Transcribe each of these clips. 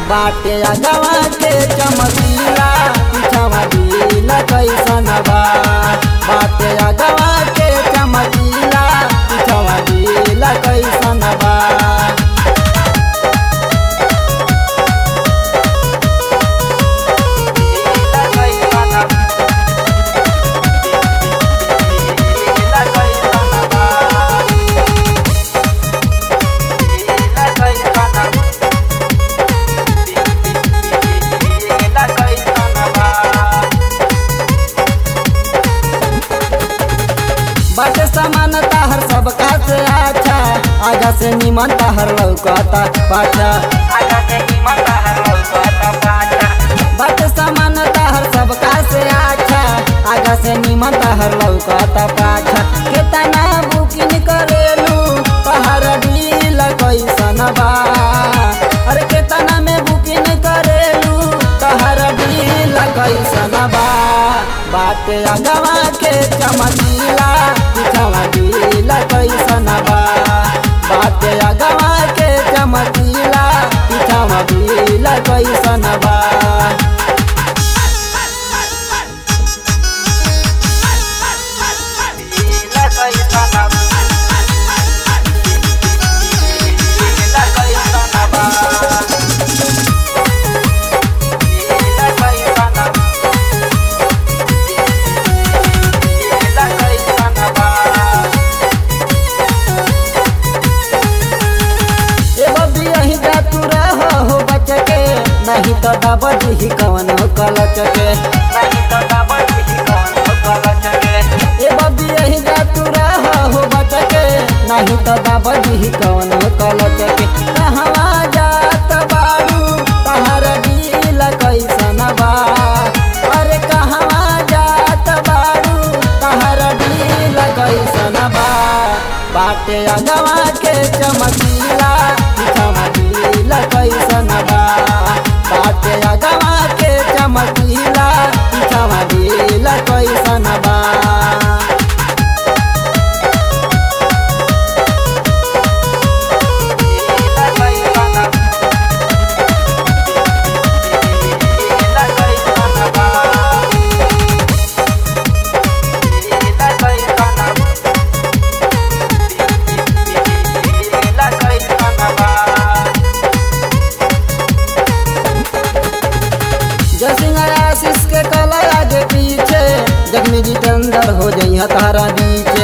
बाटे अगवा के चमकीला पिछवा दिल कैसन बा। बाटे अगवा के चमकीला पिछवा दिल कैसन बा। बाटे समान ताहर सबका से अच्छा, आगा से निमन ताहर लौकता पाछा। बाटे समान ताहर सबका से अच्छा, आगा से निमन ताहर लौकता पाछा। केतना बुकिंग करेलू तहर दिल कैसन बा। अरे केतना में बुकिंग करेलू तहर दिल कैसन बा। बाटे अगवा के चमकीला पिछवा दिल कैसन बा। बाटे अगवा के चमकीला पिछवा दिल कैसन बा। नहीं तो दबजी कवन कलच के, ए बबी यही जा तू हो बच के। नहीं तो दबजी कवन कलच के। कहवा जात बारू तहर दिल कैसन बा। अरे कहवा जात बारू तहर दिल कैसन बा। बाटे अगवा के चमकीला पिछवा दिल कैसन बा। बाटे अगवा के चमकीला पिछवा दिल कैसन बा। आशीष के कला आगे पीछे जख्मी जितेंद्र हो जइहा तारा बीचे।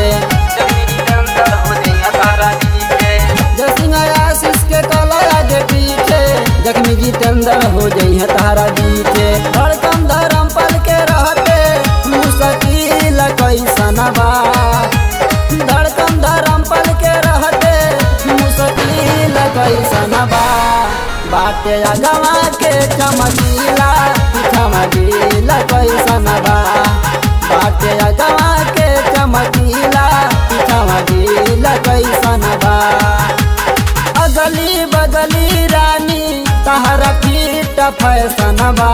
आशीष के कला आगे पीछे जख्मी जितेंद्र हो जइहा तारा बीचे। धड़कन धर्म पल के रहते मुश्किल कैसन बा। धड़कन धर्म पल के रहते मुश्किल कैसन बा। बाटे अगवा के चमकीला पिछवा दिल कैसन बा। बाटे अगवा के चमकीला पिछवा दिल कैसन बा। अगली बगली रानी तहर पीट फैसन बा।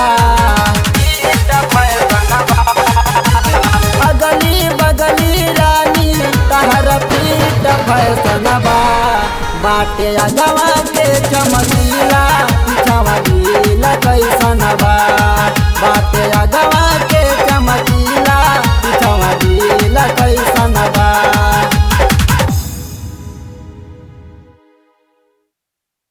अगली बगली रानी तहर पीट फैसन बा। बाटे अगवा के चमकीला पिछवा दिल कैसन बा। बाटे अगवा